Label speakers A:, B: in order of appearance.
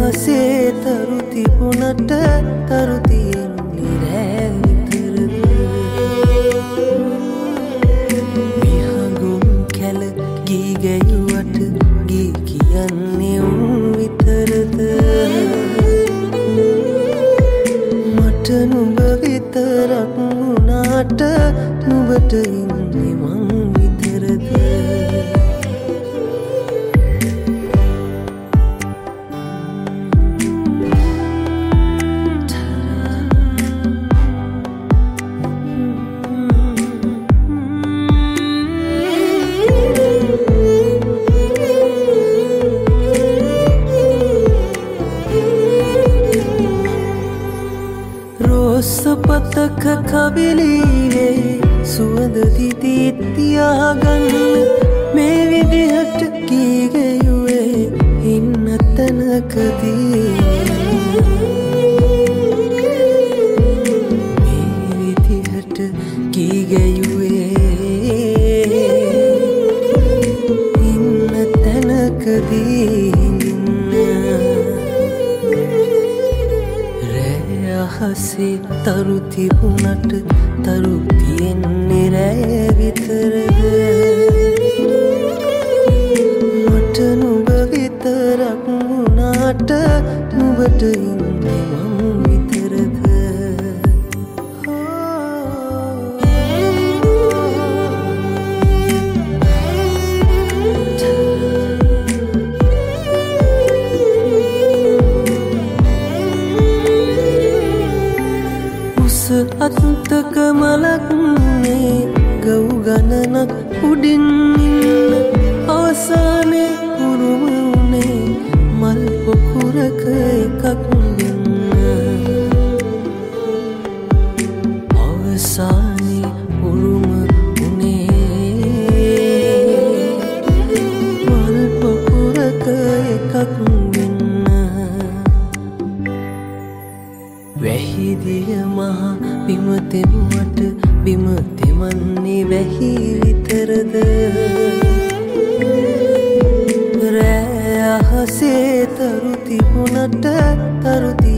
A: අහසේ තරු තිබුණට තරු තියෙන්නේ රෑ විතරද විහඟුම් කැල ගී ගැයුවට ගී කියන්නේ උන් විතරද මට නුඹ විතරක් වුණාට නුඹට ඉන්නේ මං විතරද පතක කවිලීවේ සුවඳ දිදී තියාගන්න මේ විදිහට කීගෙයුවේ ඉන්න තැනකදී මේ විදිහට කීගෙයුවේ ඉන්න තැනකදී අහසේ තරු තිබුණට තරු තියෙන්නේ රෑ විතරද මට නුඹ විතරක් වුණාට නුඹට ඉන්නේ මං විතරද අත්තක මලක්නේ ගව් ගණනක් උඩින් ඉන්න අවසානේ උරුම උනේ මල් පොකුරක එකක් දෙන්න අවසානේ උරුම උනේ මල් පොකුරක එකක් දෙන්න වැහිදිය මහා බිම තෙමුවට බිම තෙමන්නේ වැහි විතරද රෑ අහසේ තරු තිබුණට තරු